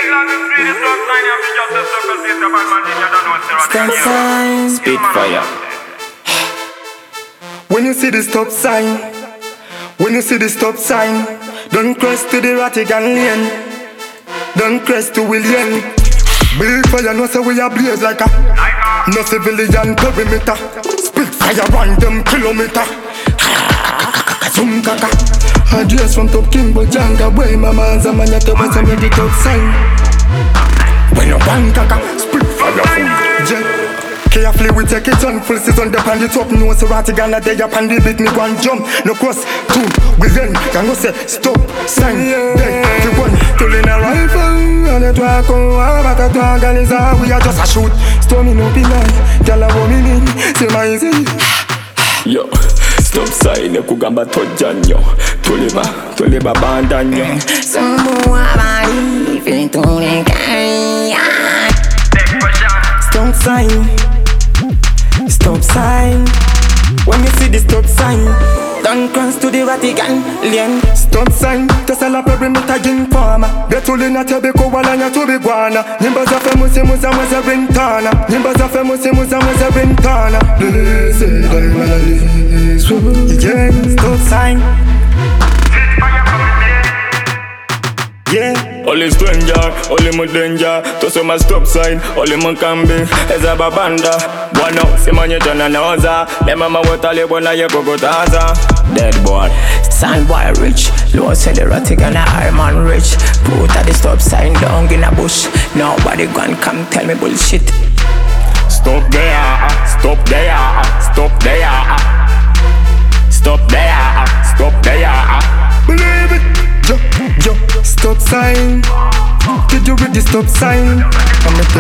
Stop sign. Spitfire. When you see the stop sign, when you see the stop sign, don't cross to the Rattigan lane, don't cross to William. Big fire, no say we a blaze like a no civilian perimeter. Spitfire run them kilometer. Zoom kaka. Address from Top King Bojanga. Boy mama zamanya to basa me the top sign. When you bang kaka, Spitfire full jet. Carefully we take it on, full season the pan the top. No say Rattigan a day up and the beat me one jump. No cross two, we then can go say stop sign. Then the one pulling a rifle and it walk on. But a dog and is a we are just a shoot. Storming up in line, tell a woman in. Say my easy. Yo, stop sign kugamba tojanyo. Tuliba bandanyo. Someone body feeling to the guy. Stop sign. Stop sign. When you see the stop sign, don't cross to the Rattigan lane. Stop sign, just a la perimeter informer. Betuli na tebeko wala nya tubi guana. Nyimba za femusi muza mweze rintana. Nyimba za femusi muza mweze rintana. Yeah, stop sign. Yeah. Only stranger, only my danger. To some a stop sign, only my can be. As a babanda, one out, see man you turn a noza. Me mama what a live when I go taza. Dead boy, Sound boy rich, low say the Rattigan a high man rich. Put a the stop sign down in a bush. Nobody gon' come tell me bullshit. stop there, stop there, stop there, stop there, stop there. Believe it, yo, stop sign. Did you read the stop sign? I'm